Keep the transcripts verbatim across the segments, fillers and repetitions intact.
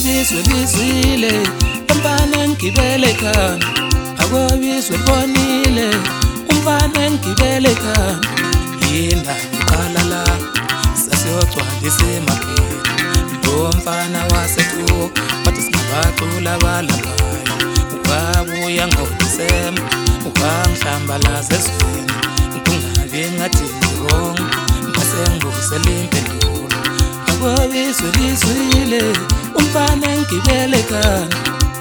Akwabizwe lizwile umfana engibele ekhanda, akwabizwe libonile umfana engibele ekhanda. Yinda ngiqala la sasiyogcwalisa emakheni, lo mfana wasethuka bathi singabacula abalambayo. Ubabuya ngoDisemba ubangihlambalaza ezweni, kungabi ngathi ngirong ngase ngibusele impendulo. Akwabizwe lizwile umfana engibele ekhanda.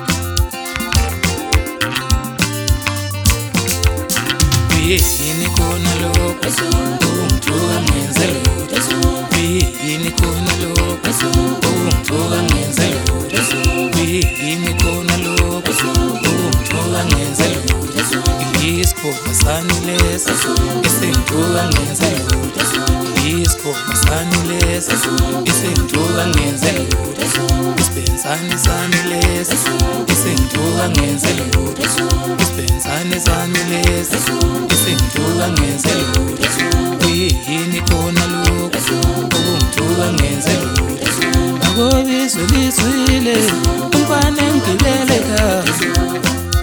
Yini khona lokho ungithuka ngenze lutho, yini khona lokho ungithuka ngenze lutho, yini khona lokho ungithuka ngenze lutho. Isikhoba sani lesi esingithuka ngenze lutho, isikhoba sani lesi esingithuka ngenze lutho. Isibenzane sani lesi esingithuka ngenze lutho, isibenzane sani lesi esingithuka ngenze lutho. Yini khona lokho ungithuka ngenze lutho. Akwabizwe lizwile umfana engibele ekhanda.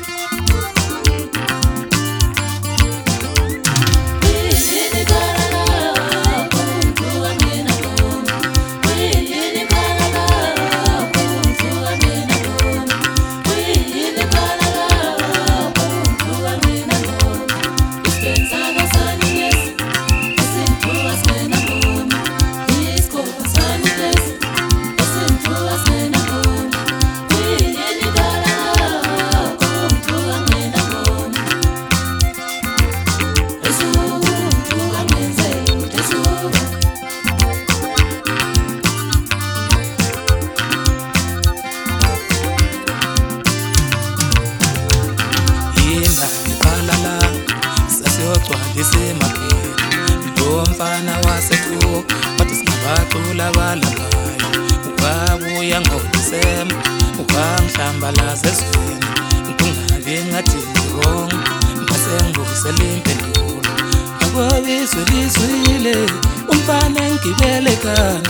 Sasiyogcwalisa emakheni, lo mfana wasethuka bathi singabacula abalambayo. Ubabuya ngoDisemba ubangihlambalaza ezweni, kungabi ngathi ngirong ngase ngibusele impendulo. Akwabizwe lizwile umfana engibele ekhanda.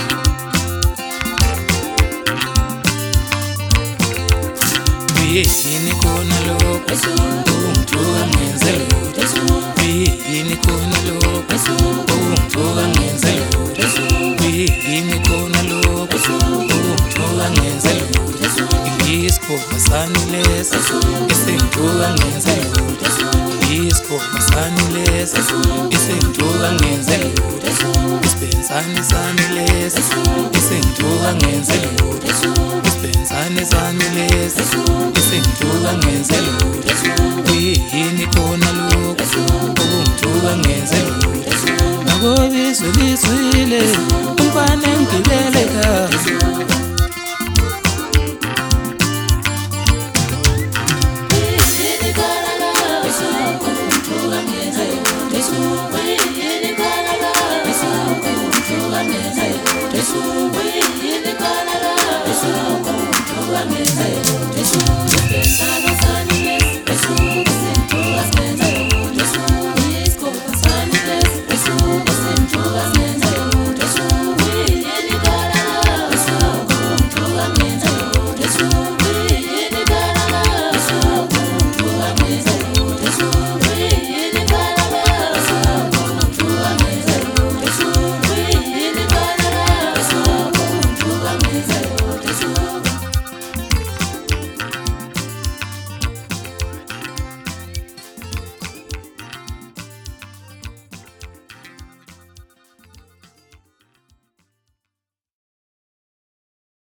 Yini khona lokho ungithuka ngenze lutho, yini khona lokho ungithuka ngenze lutho, yini khona lokho ungithuka ngenze lutho. Isikhoba sani lesi esingithuka ngenze lutho, isikhoba sani lesi esingithuka ngenze lutho. Isibenzane sani lesi esingithuka ngenze lutho, isibenzane sani lesi esingithuka ngenze lutho. Yini khona lokho ungithuka ngenze lutho. Akwabizwe lizwile umfana engibele ekhanda. We're